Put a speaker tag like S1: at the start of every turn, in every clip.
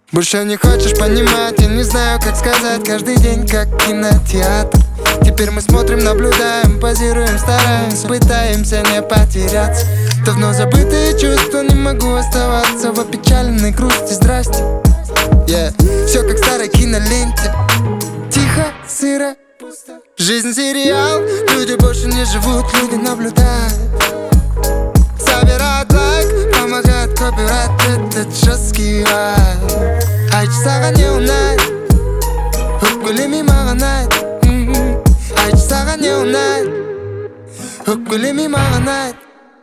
S1: Больше не хочешь понимать, я не знаю, как сказать. Каждый день как кинотеатр. Теперь мы смотрим, наблюдаем, позируем, стараемся, пытаемся не потеряться. Давно забытые чувства, не могу оставаться в опечаленной грусти. Здрасте, все как в старой киноленте. Тихо, сыро, пусто. Жизнь сериал, люди больше не живут, люди наблюдают. Собирают лайк, помогает копирайт, этот жесткий вайб. Айч саған не ұнайды, өкпелемей маған айт. Айч саған не ұнайды, өкпелемей маған айт.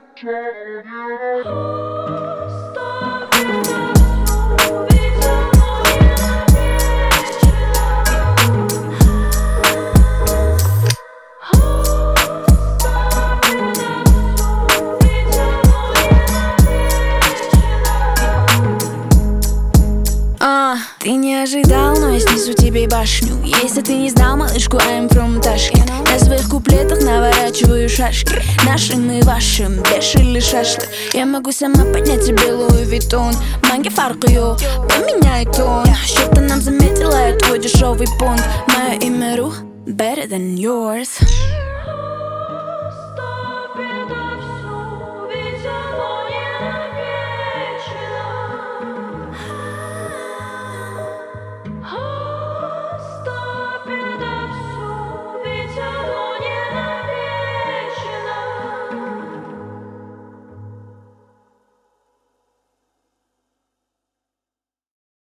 S2: Ты не ожидал, но я снесу тебе башню. Если ты не знал, малышку, I'm from Tashkent. На своих куплетах наворачиваю шашки. Нашим и вашим, бешили шашлык. Я могу сама поднять тебе Луи Виттон. Манги фаркы yok, поменяй тон. Что-то нам заметила, я твой дешевый понт. Мое имя Ру, better than yours.